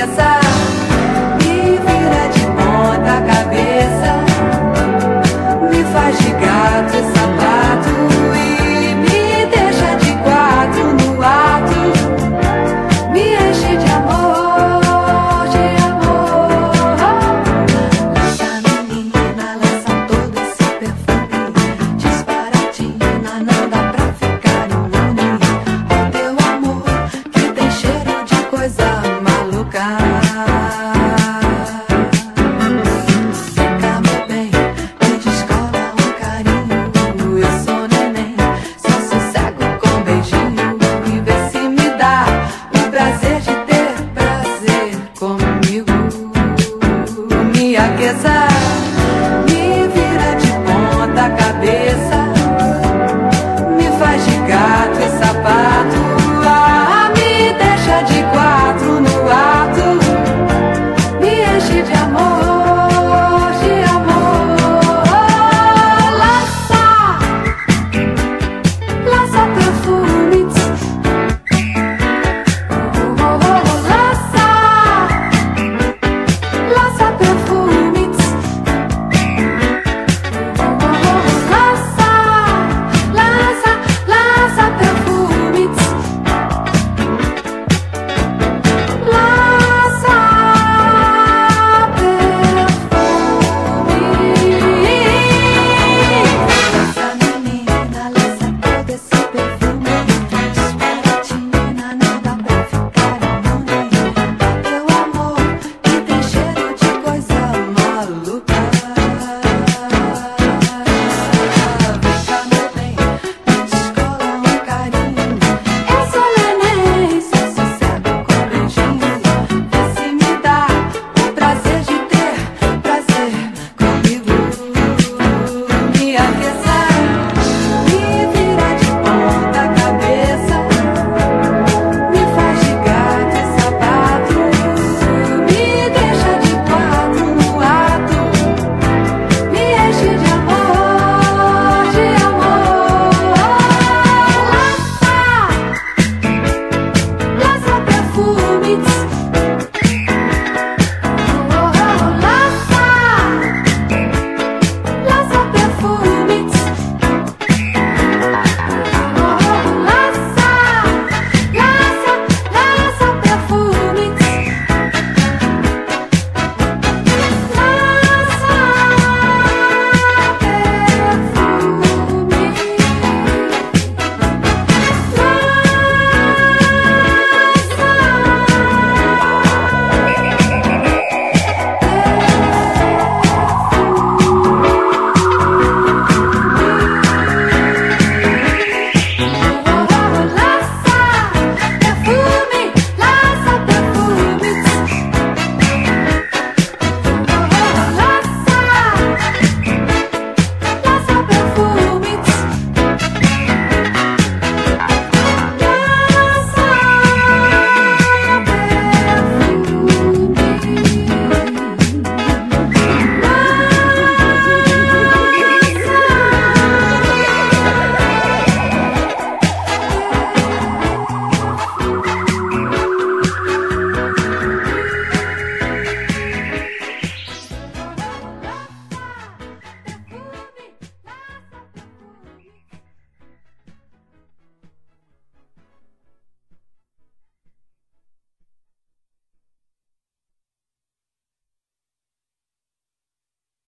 aqueça, me vira de ponta cabeça, me faz de gato e sapato e me deixa de quatro no ato, me enche de amor, de amor. Lança menina, lança todo esse perfume, disparatina, não dá pra ficar imune ao teu amor que tem cheiro de coisa maluca. Fica meu bem, me descola um carinho, eu sou neném, só sossego com beijinho e vê se me dá o prazer de ter prazer comigo. Me aqueça, me vira de ponta cabeça, me faz de gato e sapato, me deixa de quatro no ato, me enche de amor, de amor. Lança, lança perfumes, lança, lança perfumes, lança, lança, lança perfumes, lança perfumes. Lança menina, lança todo esse perfume, disparatina, não dá pra ficar imune ao teu amor que tem cheiro de coisa maluca. Fica meu bem, me descola um carinho, eu sou neném, só sossego com beijinho, vê se me dá o prazer de ter prazer comigo. Me aqueça, me vira de ponta cabeça, me faz de gato e sapato, me deixa de quatro no ato, me enche de amor, de amor. Lança, lança perfumes,